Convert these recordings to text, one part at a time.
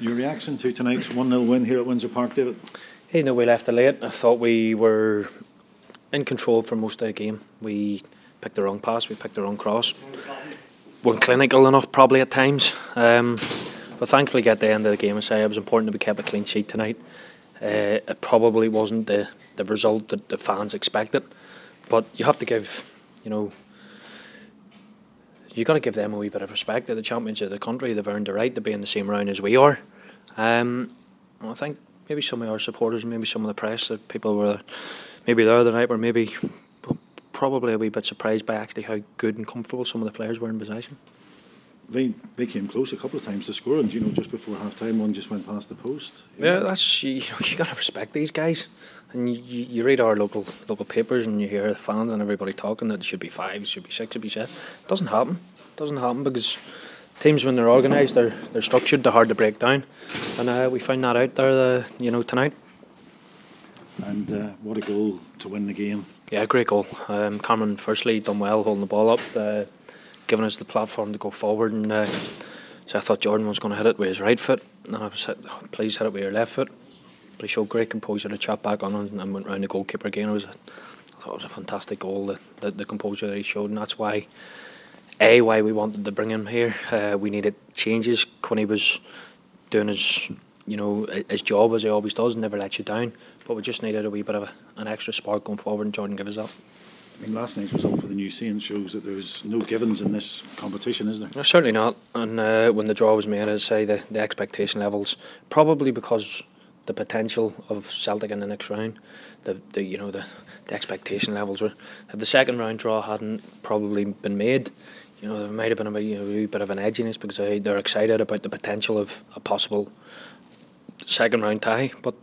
Your reaction to tonight's 1-0 win here at Windsor Park, David? Hey, no, we left it late. I thought we were in control for most of the game. We picked the wrong pass, we picked the wrong cross. Weren't clinical enough probably at times. But thankfully at the end of the game, I say it was important that we kept a clean sheet tonight. It probably wasn't the result that the fans expected. But you have to give, you got to give them a wee bit of respect. They're the champions of the country. They've earned the right to be in the same round as we are. I think maybe some of our supporters, maybe some of the press, that people were maybe there the night were probably a wee bit surprised by actually how good and comfortable some of the players were in possession. They came close a couple of times to scoring. Just before half time, one just went past the post. Yeah, that's you got to respect these guys. And you read our local papers and you hear the fans and everybody talking that it should be 5, it should be 6, it should be 7. It doesn't happen. It doesn't happen because teams, when they're organised, they're structured, they're hard to break down, and we found that out there, tonight. And what a goal to win the game! Yeah, great goal. Cameron firstly done well holding the ball up, giving us the platform to go forward, and so I thought Jordan was going to hit it with his right foot, and I was please hit it with your left foot. But he showed great composure to chop back on and went round the goalkeeper again. I thought it was a fantastic goal, the composure that he showed, and that's why we wanted to bring him here. We needed changes. Quinny was doing his job as he always does, never lets you down. But we just needed a wee bit of an extra spark going forward, and Jordan gave us that. I mean, last night's result for the New Saints shows that there's no givens in this competition, is there? No, certainly not. And when the draw was made, I'd say the expectation levels, probably because the potential of Celtic in the next round, the expectation levels were, if the second round draw hadn't probably been made, there might have been a wee bit of an edginess because they're excited about the potential of a possible second round tie. But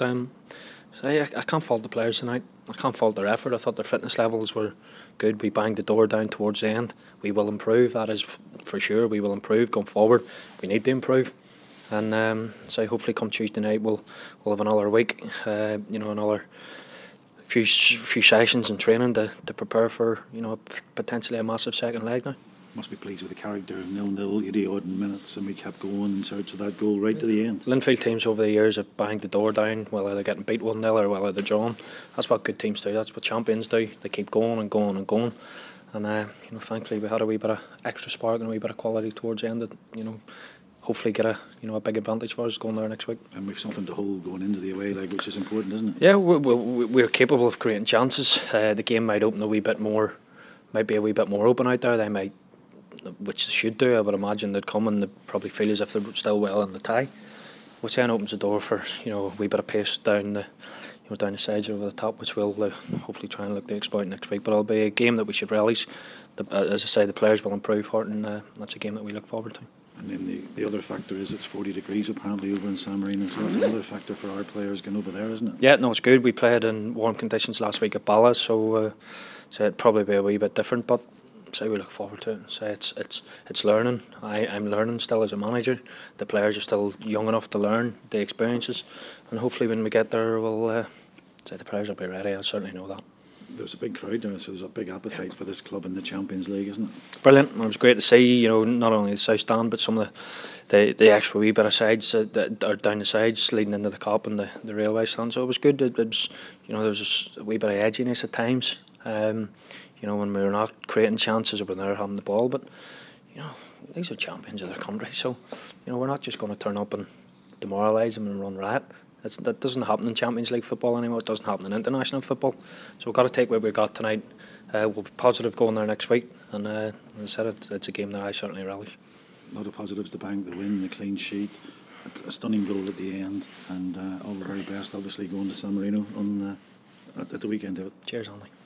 I can't fault the players tonight. I can't fault their effort. I thought their fitness levels were good. We banged the door down towards the end. We will improve, that is for sure. We will improve going forward. We need to improve. And so hopefully come Tuesday night we'll have another week, another few sessions and training to prepare for potentially a massive second leg now. Must be pleased with the character of 0-0, 80 odd minutes, and we kept going in search of that goal right to the end. Linfield teams over the years have banged the door down, whether they're getting beat 1-0 or whether they're drawn. That's what good teams do. That's what champions do. They keep going and going and going. And thankfully we had a wee bit of extra spark and a wee bit of quality towards the end that hopefully get a big advantage for us going there next week. And we've something to hold going into the away leg, which is important, isn't it? Yeah, we're capable of creating chances. The game might open a wee bit more, might be a wee bit more open out there. They might, which they should do. I would imagine they'd come and they'd probably feel as if they're still well in the tie, which then opens the door for a wee bit of pace down the down the sides over the top, which we'll hopefully try and look to exploit next week. But it'll be a game that we should relish. As I say, the players will improve for it, and that's a game that we look forward to. And then the other factor is it's 40 degrees apparently over in San Marino, so that's another factor for our players going over there, isn't it? Yeah, no, it's good. We played in warm conditions last week at Bala, so it'd probably be a wee bit different, but we look forward to it. It's learning. I'm learning still as a manager. The players are still young enough to learn the experiences, and hopefully when we get there, the players will be ready. I certainly know that. There's a big crowd there, so there's a big appetite for this club in the Champions League, isn't it? Brilliant. It was great to see, not only the South Stand, but some of the extra wee bit of sides that are down the sides leading into the Kop and the railway stand. So it was good. It was, there was a wee bit of edginess at times. When we were not creating chances or when they were having the ball, but these are champions of their country, so we're not just going to turn up and demoralise them and run riot. That doesn't happen in Champions League football anymore. It doesn't happen in international football. So we've got to take what we got tonight. We'll be positive going there next week, and as I said, it's a game that I certainly relish. A lot of positives: the bank, the win, the clean sheet, a stunning goal at the end, and all the very best. Obviously going to San Marino at the weekend. Cheers, Andy.